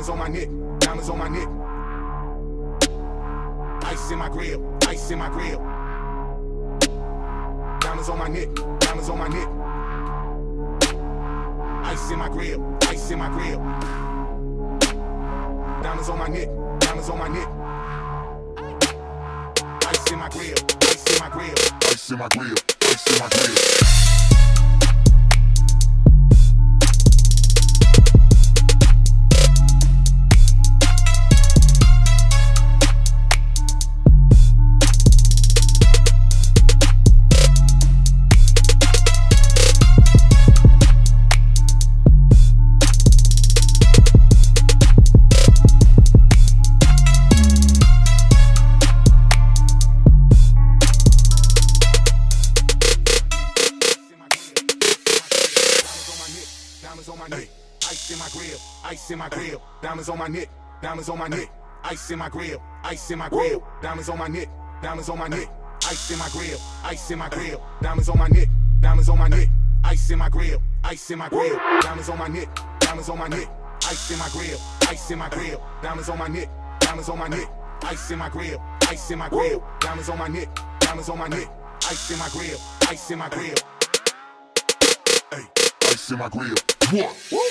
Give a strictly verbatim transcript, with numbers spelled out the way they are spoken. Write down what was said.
diamonds on my neck, diamonds on my neck. Ice in my grill, ice in my grill. Diamonds on my neck, diamonds on my neck. Ice in my grill, ice in my grill. Diamonds on my neck, diamonds on my neck. Ice in my grill, ice in my grill. Ice in my grill, ice in my grill. Diamonds on my neck, ice in my grill, ice in my grill. Diamonds on my neck, diamonds on my neck. Ice in my grill, ice in my grill. Diamonds on my neck, diamonds on my neck. Ice in my grill, ice in my grill. Diamonds on my neck, diamonds on my neck. Ice in my grill, ice in my grill. Diamonds on my neck, diamonds on my neck. Ice in my grill, ice in my grill. Diamonds on my neck, diamonds on my neck. Ice in my grill, ice in my grill. Diamonds on my neck, diamonds on my neck. Ice in my grill, ice in my grill. Ice in my grill. What?